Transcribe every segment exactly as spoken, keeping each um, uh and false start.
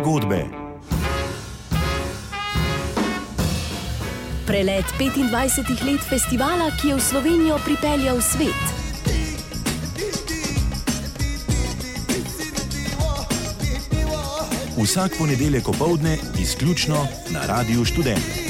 zgodbe. Prelet petindvajsetih let festivala, ki je v Slovenijo pripeljal svet. Vsak ponedeljek opoldne izključno na Radiu Študent.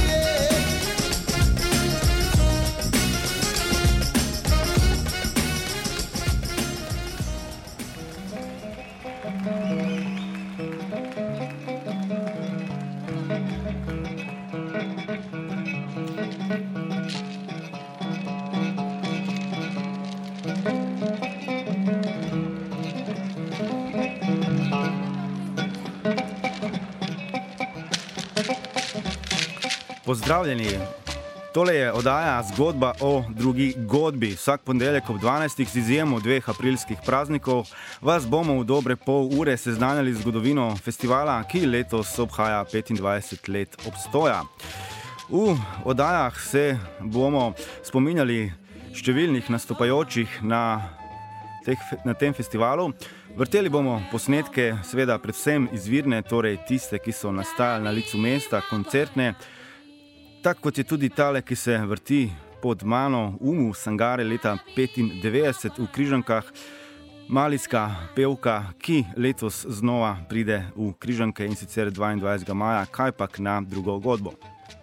Pozdravljeni! Tole je oddaja Zgodba o drugi godbi. Vsak ponedeljek ob dvanajstih z izjemo dveh aprilskih praznikov vas bomo v dobre pol ure seznanjali z zgodovino festivala, ki letos obhaja petindvajset let obstoja. V oddajah se bomo spominjali številnih nastopajočih na, teh, na tem festivalu. Vrteli bomo posnetke, seveda predvsem izvirne, torej tiste, ki so nastajali na licu mesta, koncertne, tako kot je tudi tale, ki se vrti pod mano, Umu Sangare leta petindevetdeset v Križankah, malijska pevka, ki letos znova pride v Križanke in sicer dvaindvajsetega maja, kajpak na drugo godbo.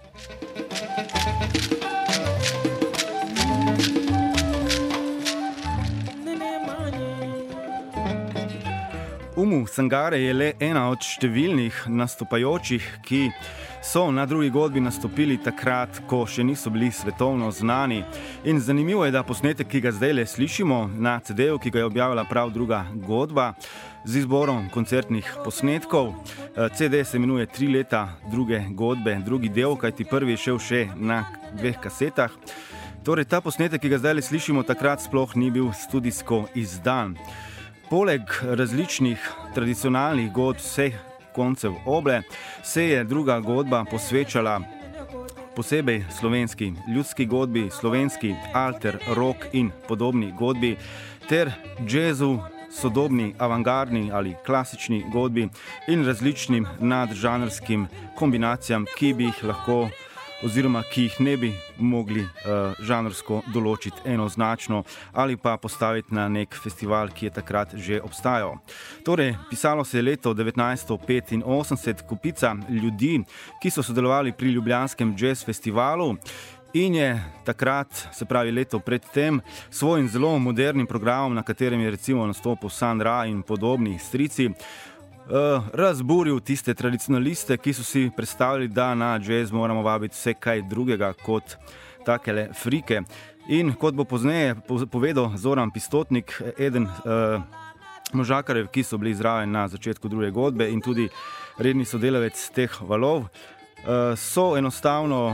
Umu Sangare je le ena od številnih nastopajočih, ki so na drugi godbi nastopili takrat, ko še niso bili svetovno znani. In zanimivo je, da posnetek, ki ga zdaj le slišimo na ce de-ju, ki ga je objavila prav druga godba, z izborom koncertnih posnetkov. ce de se imenuje Tri leta druge godbe, drugi del, kajti prvi je šel še na dveh kasetah. Torej, ta posnetek, ki ga zdaj le slišimo, takrat sploh ni bil studijsko izdan. Poleg različnih tradicionalnih godb vseh koncev oble se je druga godba posvečala posebej slovenski ljudski godbi, slovenski alter, rock in podobni godbi ter džezu, sodobni, avantgardni ali klasični godbi in različnim nadžanrskim kombinacijam, ki bi jih lahko oziroma ki jih ne bi mogli uh, žanrsko določiti enoznačno ali pa postaviti na nek festival, ki je takrat že obstajal. Torej, pisalo se je leto devetnajststo petinosemdeset, kupica ljudi, ki so sodelovali pri ljubljanskem jazz festivalu in je takrat, se pravi leto pred tem, svojim zelo modernim programom, na katerem je recimo nastopil Sun Ra in podobni strici, Uh, razburil tiste tradicionaliste, ki so si predstavili, da na jazz moramo vabiti vse kaj drugega kot takele frike. In kot bo pozneje povedal Zoran Pistotnik, eden uh, možakarjev, ki so bili zraven na začetku druge godbe in tudi redni sodelavec teh valov, uh, so enostavno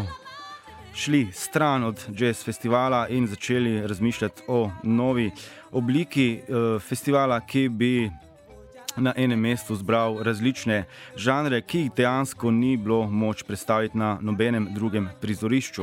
šli stran od jazz festivala in začeli razmišljati o novi obliki uh, festivala, ki bi na enem mestu zbral različne žanre, ki jih dejansko ni bilo moč predstaviti na nobenem drugem prizorišču.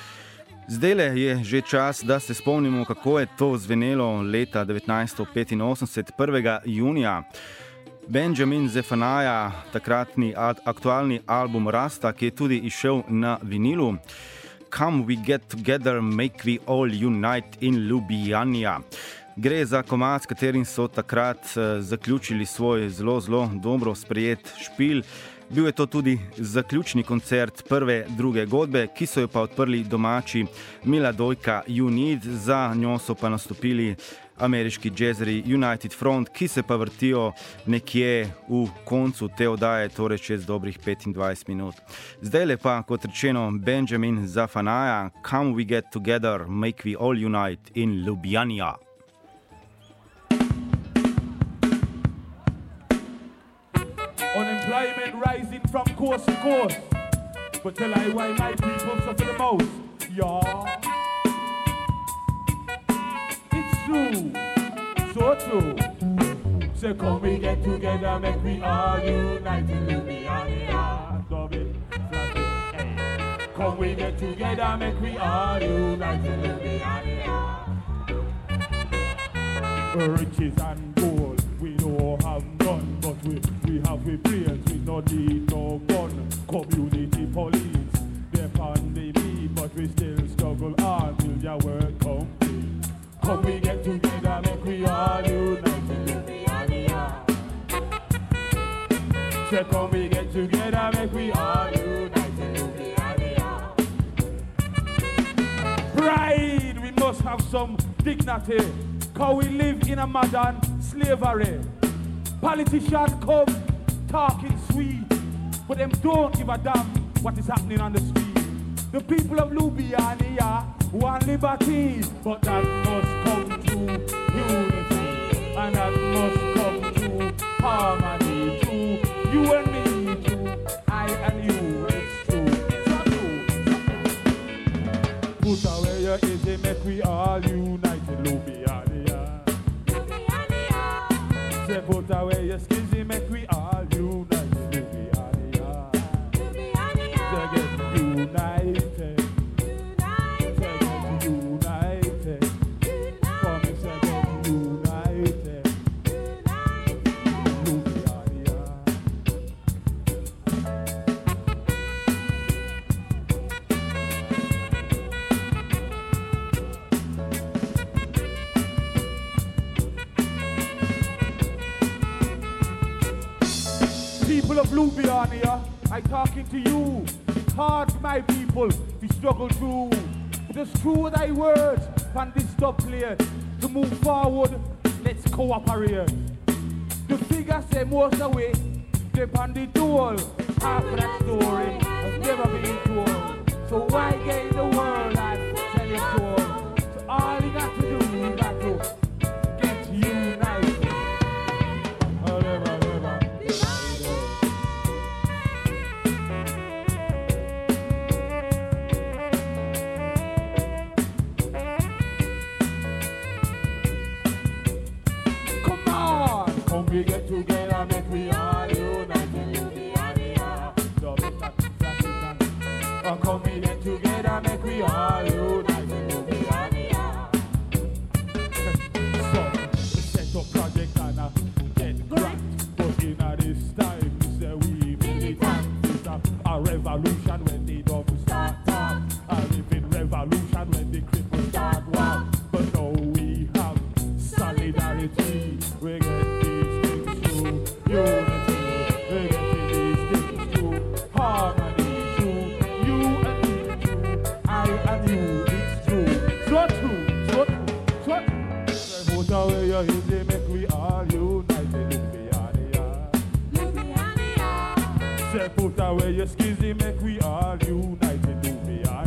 Zdajle je že čas, da se spomnimo, kako je to zvenelo leta devetnajststo petinosemdeset, prvega junija. Benjamin Zephaniah, takratni aktualni album Rasta, ki je tudi izšel na vinilu. Come we get together, make we all unite in Ljubljana. Gre za komad, s katerim so takrat uh, zaključili svoj zelo, zelo dobro sprejet špil. Bil je to tudi zaključni koncert prve, druge godbe, ki so jo pa odprli domači Miladojka Unit, za njo so pa nastopili ameriški jazzeri United Front, ki se pa vrtijo nekje v koncu te oddaje, torej čez dobrih petindvajset minut. Zdajle pa, kot rečeno, Benjamin Zephaniah, Come we get together, make we all unite in Ljubljana. Unemployment rising from coast to coast, but tell I why my people suffer the most. Yeah, it's true, so true. So come we get together, make we all unite in Ljubljana. Dub it, flat it, hey. Come we get together, make we all unite in Ljubljana. Riches and gold we don't have none, but we we have we brains, we no need no gun. Community police, they're on the need, but we still struggle hard till your work complete. Come we get together, make we all unite. Say come we get together, make we all unite. Pride, we must have some dignity, cause we live in a modern slavery. Politicians come talking sweet, but them don't give a damn what is happening on the street. The people of Ljubljana want liberty, but that must come through unity, and that must come through harmony, through you and me, through I and you. It's true, so true. Put away your easy, make we all unite in Ljubljana. Say put away your skizzy, make we all unite in Ljubljana. Say get united, say get united. Come and say get united, Ljubljana. People of Ljubljana, I'm talking to you. It's hard, my people, to struggle through. Just through thy words and this stop clear. To move forward, let's cooperate. The figures say most away, they on the toll. Half of that story has never been told. So why get the world and tell it all? So all you got to do, you got to get united. Forever, forever. Come on, come we get together, make we all unite in Ljubljana. Love is not African. Oh, come we get together, make we all unite in Ljubljana. So, we set up project and uh, get grant, but in uh, this time, we say we militant. It's a, a revolution when the double start talk. A living revolution when the cripple start walk. But now we have solidarity. We get these things through unity. We get these things through harmony. Through you and me, through I and you. It's true, so true, so true, so true. Say put away your easy, make we all unite in Ljubljana. Say put away your skizzy, make we all unite in Ljubljana.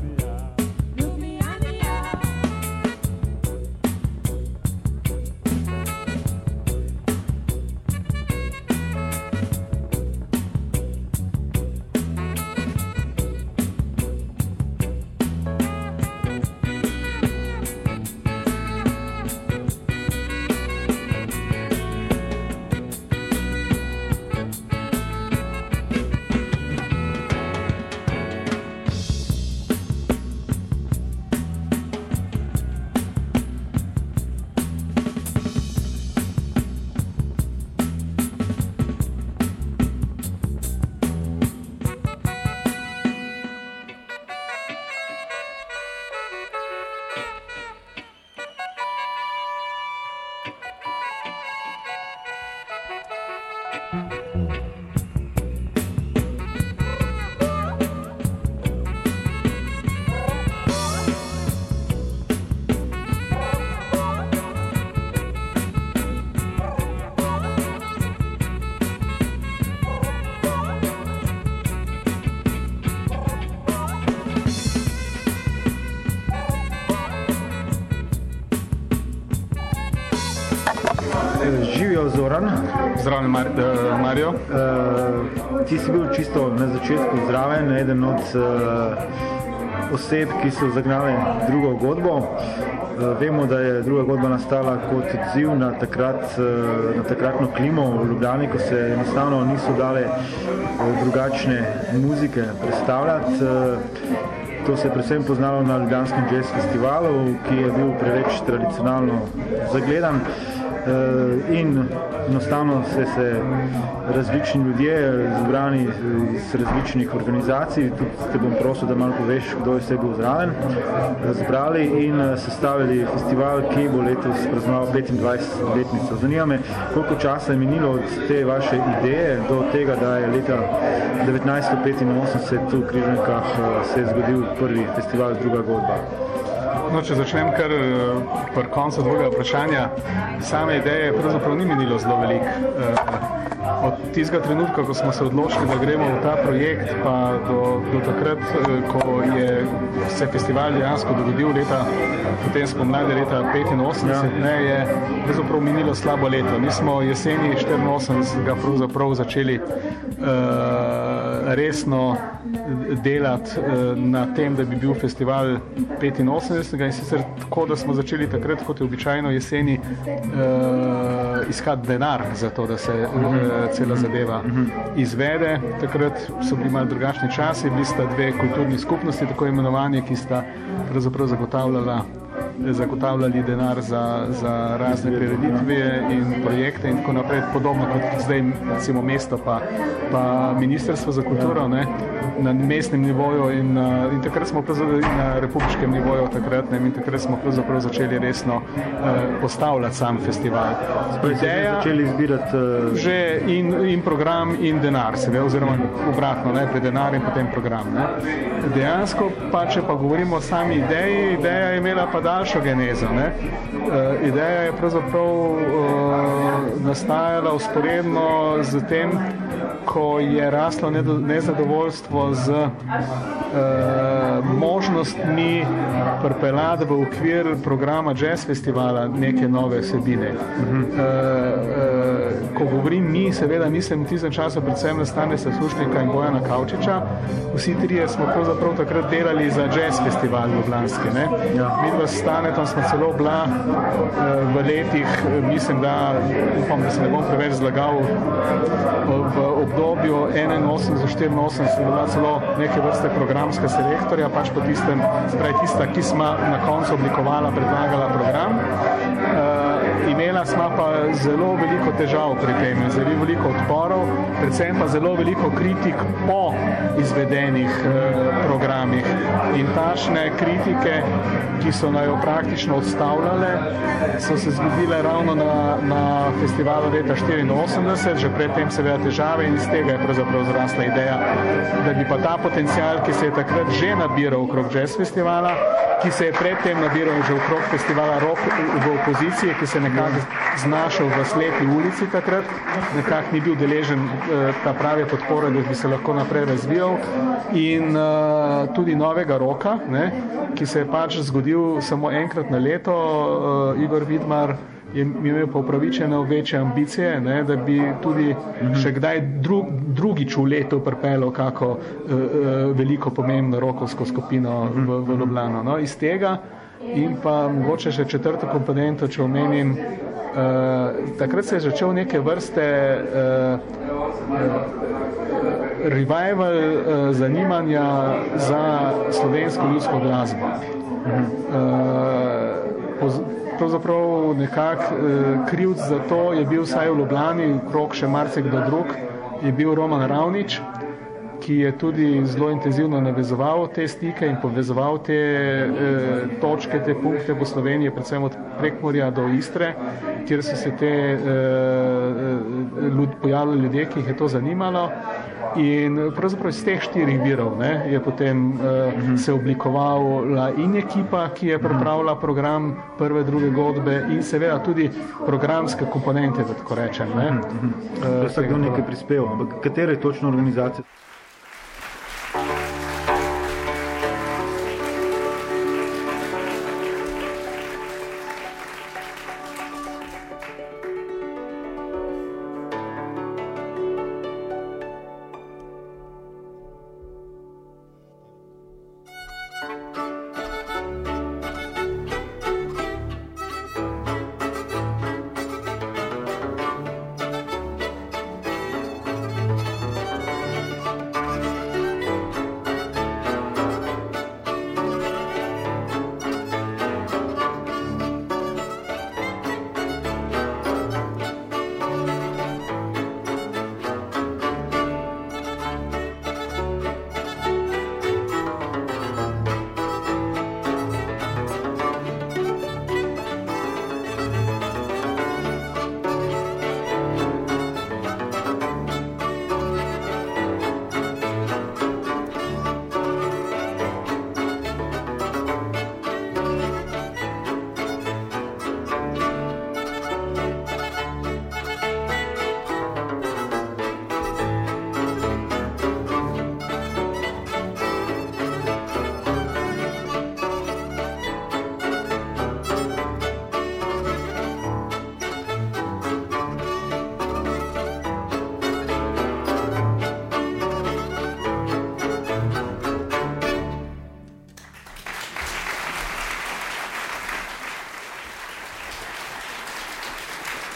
Živijo Zoran. Zdravo, Mar uh, Mario. Uh, ti si bil čisto na začetku zraven, eden od uh, oseb, ki so zagnale drugo godbo. Uh, vemo, da je druga godba nastala kot odziv na, takrat, uh, na takratno klimo v Ljubljani, ko se enostavno niso dale uh, drugačne muzike predstavljati. Uh, To se je predvsem poznalo na Ljubljanskem jazz festivalu, ki je bil preveč tradicionalno zagledan. in enostavno se, se različni ljudje, zbrani iz različnih organizacij, tudi te bom prosil, da malo poveš, kdo je vse bil zraven, zbrali in sestavili festival, ki bo letos praznoval petindvajseto letnico. Zanima me, koliko časa je minilo od te vaše ideje do tega, da je leta devetnajststo petinosemdeset tu v Križankah se je zgodil prvi festival Druga godba. No, če začnem kar pri koncu drugega vprašanja, same ideje pravzaprav ni minilo zelo veliko. Od tistega trenutka, ko smo se odločili, da gremo v ta projekt, pa do, do takrat, ko je se festival dejansko dogodil leta, potem spomladi leta petinosemdeset, ja. ne, je pravzaprav minilo slabo leto. Mi smo jeseni štiriinosemdesetega pravzaprav začeli uh, resno delati uh, na tem, da bi bil festival petinosemdesetega in sicer tako, da smo začeli takrat, kot je običajno jeseni, uh, iskati denar za to, da se uh, cela zadeva izvede. Takrat so bili malo drugačni časi, bili sta dve kulturni skupnosti, tako imenovanje, ki sta pravzaprav zagotavljala zagotavljali denar za, za razne prireditve in projekte in tako naprej, podobno kot zdaj recimo mesto pa, pa Ministrstvo za kulturo, ne, na mestnem nivoju in, in takrat smo na republiškem nivoju takrat, ne, in takrat smo pravzaprav začeli resno eh, postavljati sam festival. Ideja, začeli zbirati uh... že in, in program in denar, seveda, oziroma obratno, najprej denar in potem program. Ne. Dejansko pa, če pa govorimo o sami ideji, ideja je imela pa daljšo genezo. Ne. Uh, ideja je pravzaprav uh, nastajala usporedno z tem, ko je raslo nezadovoljstvo z uh, možnostmi pripeljati v okvir programa Jazz Festivala neke nove vsebine. Uh-huh. Uh, uh, ko govorim mi, seveda mislim v tistem času predvsem na Staneta Sušnika in Bojana Kavčiča. Vsi trije smo pravzaprav takrat delali za Jazz Festival ljubljanski. Ne? Ja. Mi dva s Stanetom smo celo bila uh, v letih, mislim, da upam, da se ne bom preveč zlagal, v obdobju enainosemdeset do štiriinosemdeset je bila celo neke vrste programska selektorja, pač po tistem, spravi tista, ki smo na koncu oblikovala, predlagala program. Uh, imela smo pa zelo veliko težav pri tem, zelo veliko odporov, predvsem pa zelo veliko kritik po izvedenih uh, programih. In tašne kritike, ki so naj jo praktično odstavljale, so se zgodile ravno na, na festivalu leta štiriinosemdeset, že predtem seveda težave in iz tega je pravzaprav zrasla ideja, da bi pa ta potencial, ki se je takrat že nabiral okrog Jazz Festivala, ki se je predtem nabiral že okrog festivala Rock v opoziciji, ki se je nekako znašel v slepi ulici takrat, nekako ni bil deležen ta prave podpore, da bi se lahko naprej razvijal, in uh, tudi novega roka, ne, ki se je pač zgodil samo enkrat na leto. uh, Igor Vidmar je imel pa upravičeno večje ambicije, ne, da bi tudi še kdaj dru, drugič v letu pripeljal kako uh, uh, veliko pomembno rokovsko skupino v, v Ljubljano. No, iz tega in pa mogoče še četrto komponento, če omenim, uh, takrat se je začel neke vrste uh, uh, revival uh, zanimanja za slovensko ljudsko glasbo. Uh, Pravzaprav nekak uh, krivc za to je bil vsaj v Ljubljani, krog še marsikdo drug, je bil Roman Ravnič, ki je tudi zelo intenzivno navezoval te stike in povezoval te uh, točke, te punkte po Sloveniji, predvsem od Prekmurja do Istre, kjer so se te uh, ljud, pojavili ljudje, ki jih je to zanimalo. In pravzaprav iz teh štirih virov, ne, je potem uh, se oblikovala in ekipa, ki je pripravila program prve, druge godbe in seveda tudi programske komponente, da tako rečem. Ne. Uh, Vsak do nekaj prispeva, ampak katere točno organizacije?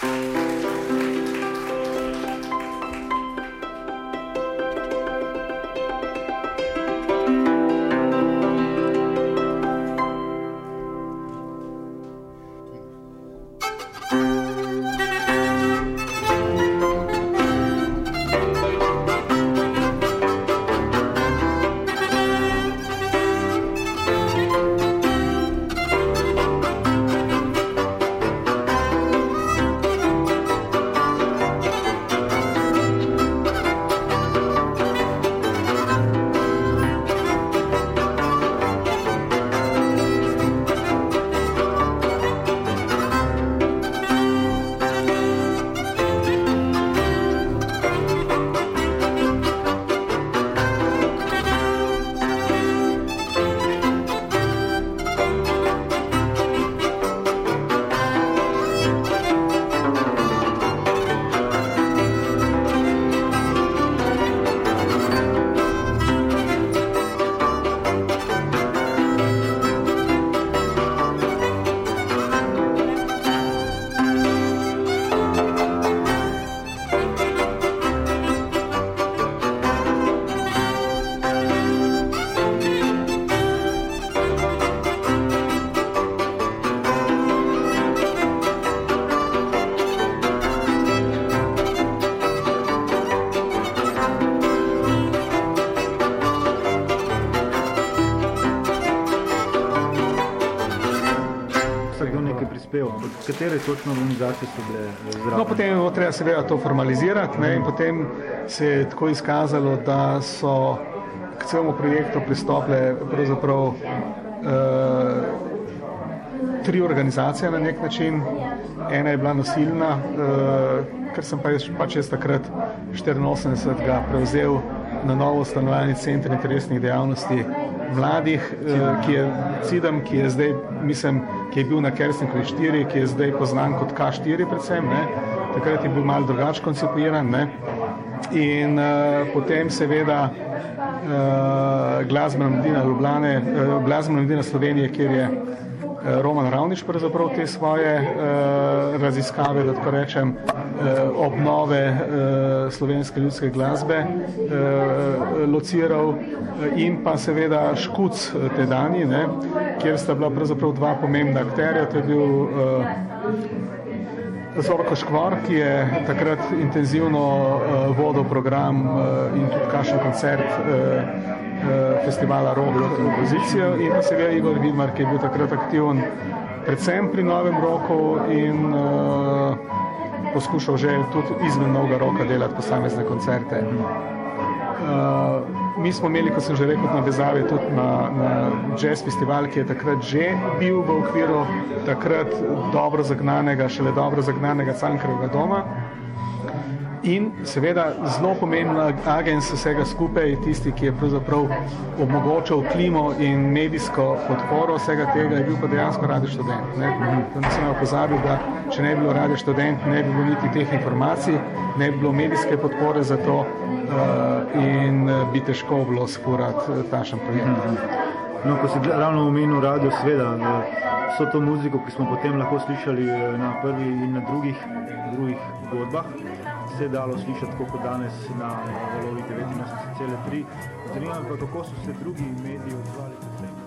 Katere točno organizacije so bile zraven? No, potem je bilo treba seveda to formalizirati, ne, in potem se je tako izkazalo, da so k celemu projektu pristopile pravzaprav eh, tri organizacije na nek način. Ena je bila nosilna, eh, ker sem pa jaz, pač jaz takrat štiriinosemdesetega prevzel na novo ustanovljeni center interesnih dejavnosti mladih, eh, ki je CIDEM, ki je zdaj, mislim, ki je bil na Kersnikovi štiri, ki je zdaj poznan kot K štiri predvsem, ne. Takrat je bil malo drugače koncipiran, ne. In uh, potem seveda uh, glasbena mladina Ljubljane, uh, glasbena mladina Slovenije, kjer je uh, Roman Ravnič pravzaprav te svoje uh, raziskave, da tako rečem, uh, obnove uh, slovenske ljudske glasbe uh, lociral, in pa seveda Škuc tedajni, ne, kjer sta bila pravzaprav dva pomembna akterja. To je bil uh, Zorko Škvar, ki je takrat intenzivno uh, vodil program uh, in tudi kakšen koncert uh, uh, festivala Rock Opozicijo, in pa seveda Igor Vidmar, ki je bil takrat aktiven predvsem pri novem roku in uh, poskušal že tudi izven novega roka delati posamezne koncerte. Uh, mi smo imeli, kot sem že rekel, navezave tudi na, na jazz festival, ki je takrat že bil v okviru takrat dobro zagnanega, šele dobro zagnanega Cankarjevega doma. In seveda zelo pomembna agens vsega skupaj, tisti, ki je pravzaprav omogočal klimo in medijsko podporo vsega tega, je bil pa dejansko Radio Študent. Ne, to ne smemo pozabiti, da če ne bi bilo Radio Študent, ne bi bilo niti teh informacij, ne bi bilo medijske podpore za to uh, in bi težko bilo sfurati takšen projekt. No, ko si ravno omenil radio, seveda, vso to muziko, ki smo potem lahko slišali na prvi in na drugih, drugih godbah, se je dalo slišati, kot danes na valovi devetinosemdeset cela tri. Zanima me pa, kako so se drugi mediji odzvali po tem.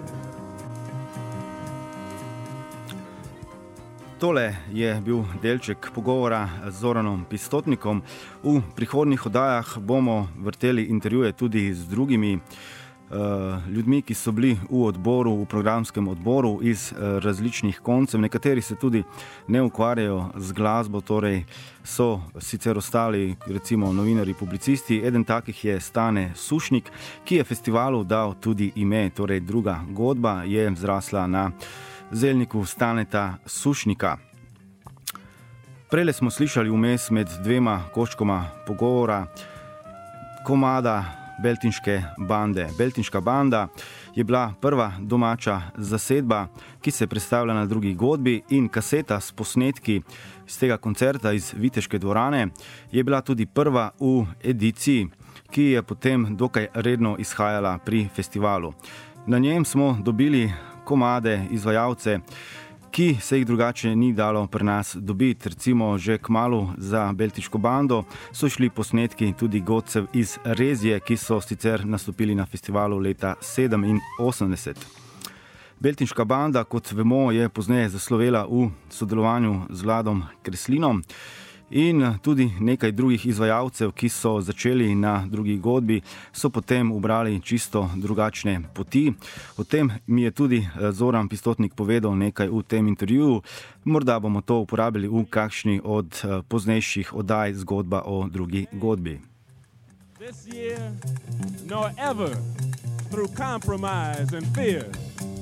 Tole je bil delček pogovora z Zoranom Pistotnikom. V prihodnjih oddajah bomo vrteli intervjuje tudi z drugimi Uh, ljudmi, ki so bili v odboru, v programskem odboru iz uh, različnih koncev. Nekateri se tudi ne ukvarjajo z glasbo, torej so sicer ostali recimo novinarji, publicisti. Eden takih je Stane Sušnik, ki je festivalu dal tudi ime, torej druga godba je zrasla na zelniku Staneta Sušnika. Prele smo slišali vmes med dvema koščkoma pogovora komada Beltinške bande. Beltinška banda je bila prva domača zasedba, ki se je predstavila na drugi godbi, in kaseta s posnetki iz tega koncerta iz Viteške dvorane je bila tudi prva v ediciji, ki je potem dokaj redno izhajala pri festivalu. Na njem smo dobili komade, izvajalce, ki se jih drugače ni dalo pri nas dobiti. Recimo že kmalu za Beltinško bando so šli posnetki tudi godcev iz Rezije, ki so sicer nastopili na festivalu leta sedeminosemdeset. Beltinška banda, kot vemo, je pozneje zaslovela v sodelovanju z Vladom Kreslinom in tudi nekaj drugih izvajalcev, ki so začeli na drugi godbi, so potem ubrali čisto drugačne poti. O tem mi je tudi Zoran Pistotnik povedal nekaj v tem intervjuju. Morda bomo to uporabili v kakšni od poznejših oddaj Zgodba o drugi godbi. This year, nor ever, through compromise and fear.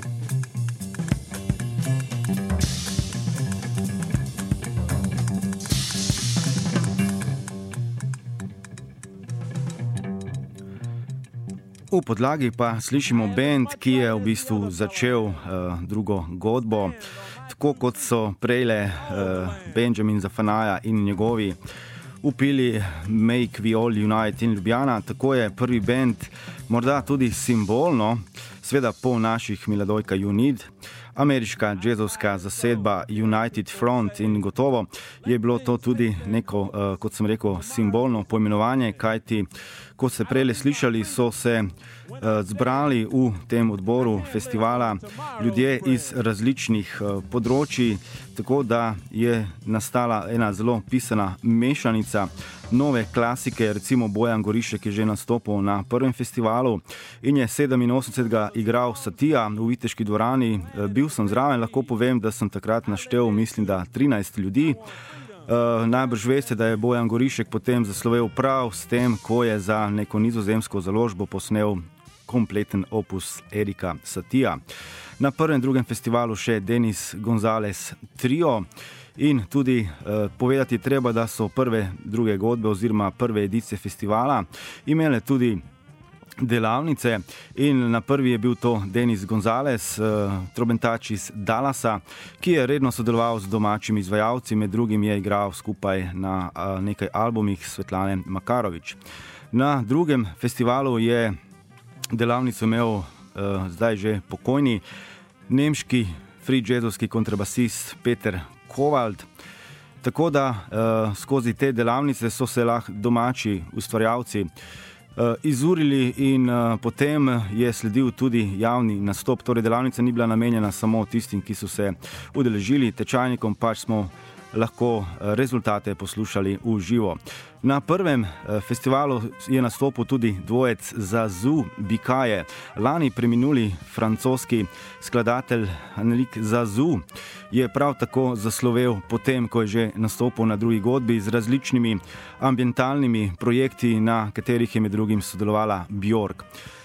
V podlagi pa slišimo bend, ki je v bistvu začel uh, drugo godbo, tako kot so prejle uh, Benjamin Zafanaja in njegovi upili Make We All Unite in Ljubljana. Tako je prvi bend, morda tudi simbolno, sveda po naših Miladojka Unid, ameriška džezovska zasedba United Front, in gotovo je bilo to tudi neko, uh, kot sem rekel, simbolno poimenovanje, kajti kot ste prejle slišali, so se uh, zbrali v tem odboru festivala ljudje iz različnih uh, področji, tako da je nastala ena zelo pisana mešanica nove klasike. Recimo Bojan Gorišek je že nastopil na prvem festivalu in je sedeminosemdesetega igral Satija v Viteški dvorani. Uh, bil sem zraven, lahko povem, da sem takrat naštel, mislim, da trinajst ljudi. Uh, najbrž veste, da je Bojan Gorišek potem zaslovel prav s tem, ko je za neko nizozemsko založbo posnel kompleten opus Erika Satija. Na prvem, drugem festivalu še Denis Gonzalez Trio in tudi uh, povedati treba, da so prve, druge godbe oziroma prve edicije festivala imele tudi delavnice in na prvi je bil to Denis Gonzalez, uh, trobentač iz Dallasa, ki je redno sodeloval z domačimi izvajalci, med drugim je igral skupaj na uh, nekaj albumih Svetlane Makarovič. Na drugem festivalu je delavnico imel uh, zdaj že pokojni nemški free jazzovski kontrabasist Peter Kovald. Tako da uh, skozi te delavnice so se lahko domači ustvarjalci izurili in uh, potem je sledil tudi javni nastop. Torej delavnica ni bila namenjena samo tistim, ki so se udeležili, tečajnikom pač smo lahko rezultate poslušali v živo. Na prvem festivalu je nastopil tudi dvojec Zazu Bikaje. Lani preminuli francoski skladatelj Anelique Zazu je prav tako zaslovel potem, ko je že nastopil na drugi godbi z različnimi ambientalnimi projekti, na katerih je med drugim sodelovala Bjork.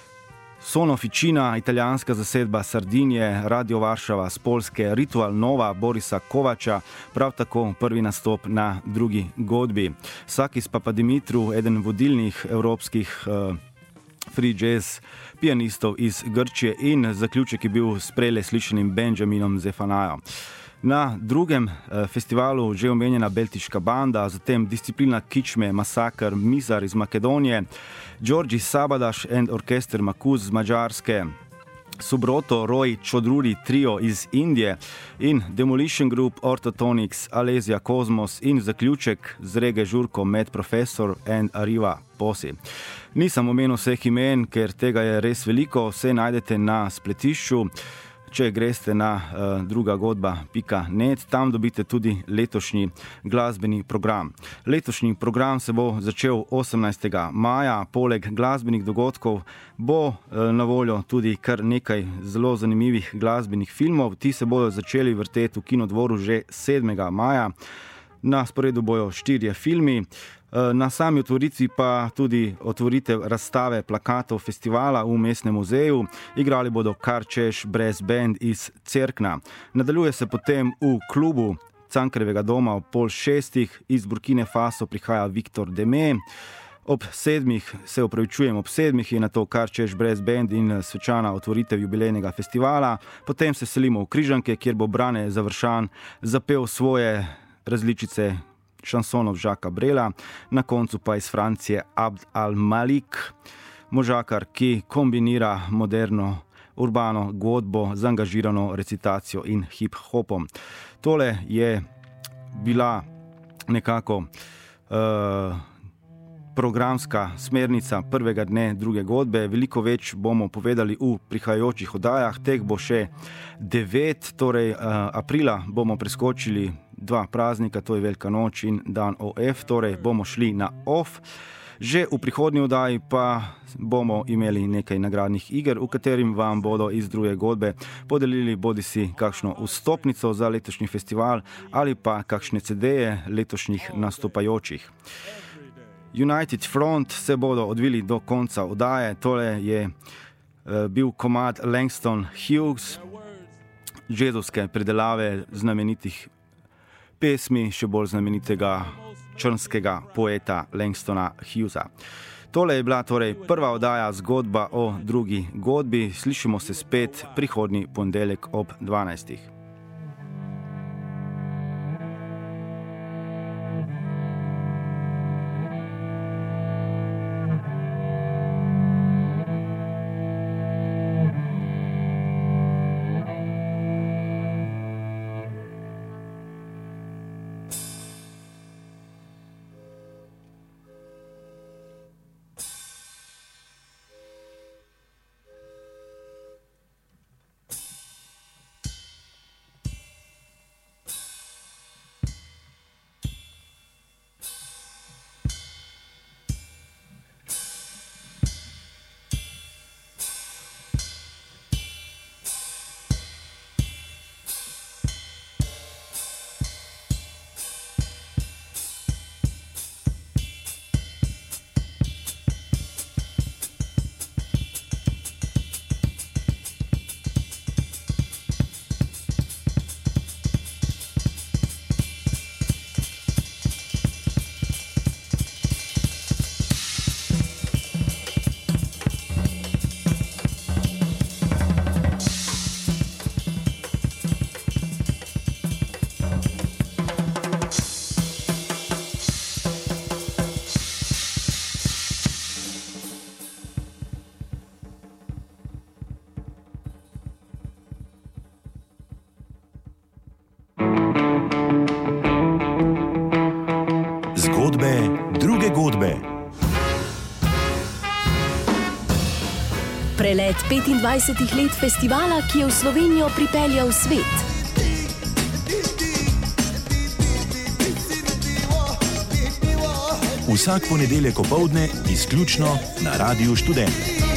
Sono Ficina, italijanska zasedba Sardinije, Radio Varšava z Poljske, Ritual Nova Borisa Kovača, prav tako prvi nastop na drugi godbi. Sakis Papadimitru, eden vodilnih evropskih uh, free jazz pianistov iz Grčije, in zaključek je bil s prejle slišanim Benjaminom Zefanajom. Na drugem eh, festivalu že omenjena Beltinška banda, zatem disciplina Kičme, Masakr, Mizar iz Makedonije, Đorđe Sabadaš and Orkester Makuz z Mađarske, Subroto Roy Chodruri Trio iz Indije in Demolition Group, Ortotonics, Alessia Cosmos in zaključek z Rege Žurko Med Professor and Arriva Posi. Nisem omenil vseh imen, ker tega je res veliko, vse najdete na spletišču. Če greste na uh, druga godba pika net, tam dobite tudi letošnji glasbeni program. Letošnji program se bo začel osemnajstega maja. Poleg glasbenih dogodkov bo uh, na voljo tudi kar nekaj zelo zanimivih glasbenih filmov. Ti se bodo začeli vrteti v Kinodvoru že sedmega maja. Na sporedu bojo štirje filmi. Na sami otvoritvi pa tudi otvoritev razstave plakatov festivala v Mestnem muzeju. Igrali bodo Karčeš Brez Band iz Cerkna. Nadaljuje se potem v klubu Cankarjevega doma ob pol šestih. Iz Burkine Faso prihaja Viktor Deme. Ob sedmih, se opravičujem, ob sedmih je na to Karčeš Brez Band in svečana otvoritev jubilejnega festivala. Potem se selimo v Križanke, kjer bo Brane Završan zapel svoje različice šansonov Žaka Brela, na koncu pa iz Francije Abd al-Malik, možakar, ki kombinira moderno urbano godbo z angažirano recitacijo in hip-hopom. Tole je bila nekako uh, programska smernica prvega dne druge godbe. Veliko več bomo povedali v prihajajočih oddajah. Teh bo še devet, torej uh, aprila bomo preskočili dva praznika, to je Velika noč in dan O F, torej bomo šli na off. Že v prihodnji oddaji pa bomo imeli nekaj nagradnih iger, v katerim vam bodo iz druge godbe podelili bodisi kakšno vstopnico za letošnji festival ali pa kakšne cedeje letošnjih nastopajočih. United Front se bodo odvili do konca oddaje. Tole je uh, bil komad Langston Hughes, jazovske predelave znamenitih pesmi, še bolj znamenitega črnskega poeta Langstona Hughesa. Tole je bila torej prva oddaja Zgodba o drugi godbi. Slišimo se spet prihodnji ponedeljek ob dvanajstih. Druge godbe. Prelet petindvajsetih let festivala, ki je v Slovenijo pripeljal svet. Vsak ponedeljek opoldne izključno na Radiu Študent.